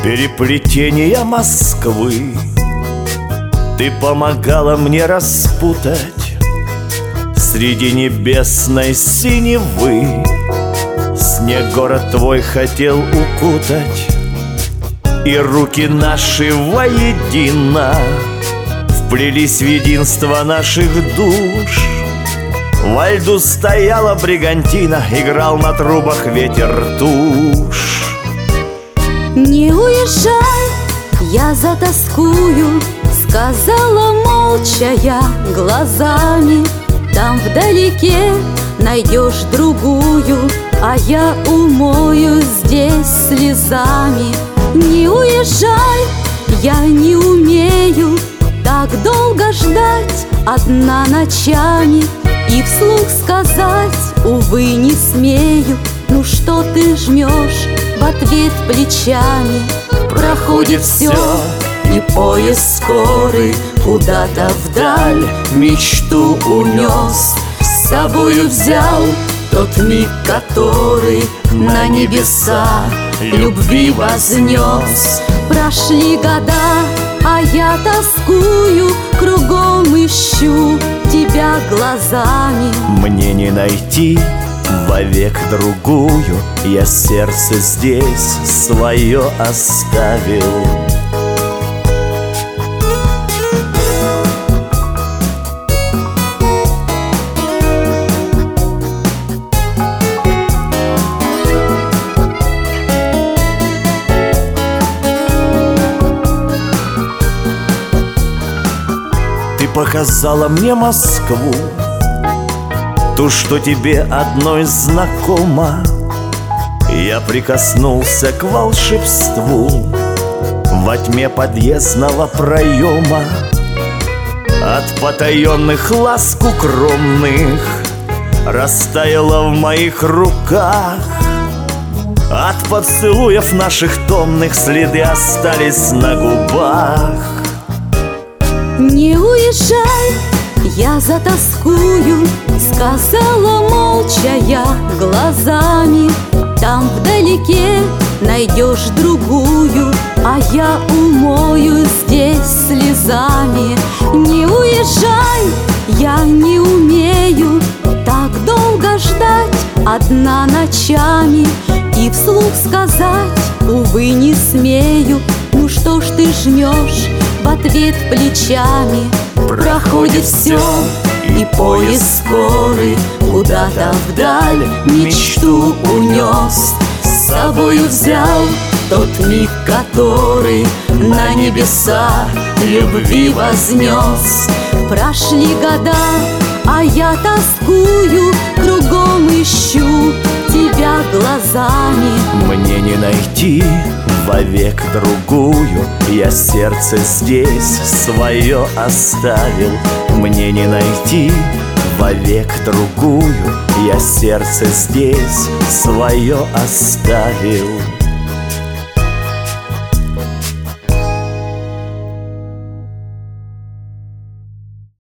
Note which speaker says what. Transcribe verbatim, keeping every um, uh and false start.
Speaker 1: Переплетения Москвы ты помогала мне распутать среди небесной синевы. Снег город твой хотел укутать, и руки наши воедино вплелись в единство наших душ. Во льду стояла бригантина, играл на трубах ветер туш.
Speaker 2: Не уезжай, я затоскую, сказала молча я глазами. Там вдалеке найдешь другую, а я умою здесь слезами. Не уезжай, я не умею так долго ждать одна ночами. И вслух сказать, увы, не смею: ну что ты жмешь в ответ плечами? Проходит все, и поезд скорый куда-то вдаль мечту унес. С собою взял тот миг, который на небеса любви вознес. Прошли года, а я тоскую, кругом ищу тебя глазами.
Speaker 1: Мне не найти вовек другую, я сердце здесь свое оставил. Ты показала мне Москву, ту, что тебе одной знакома. Я прикоснулся к волшебству во тьме подъездного проема. От потаенных ласк укромных растаяла в моих руках. От поцелуев наших томных следы остались на губах.
Speaker 2: Не уезжай, я затоскую, сказала молча я глазами. Там вдалеке найдешь другую, а я умою здесь слезами. Не уезжай, я не умею так долго ждать одна ночами. И вслух сказать, увы, не смею: ну что ж ты жмешь в ответ плечами? Проходит все, и поезд скорый куда-то вдаль мечту унес. С собою взял тот миг, который на небеса любви вознес. Прошли года, а я тоскую, кругом ищу тебя глазами.
Speaker 1: Мне не найти вовек другую, я сердце здесь свое оставил. Мне не найти вовек другую, я сердце здесь свое оставил.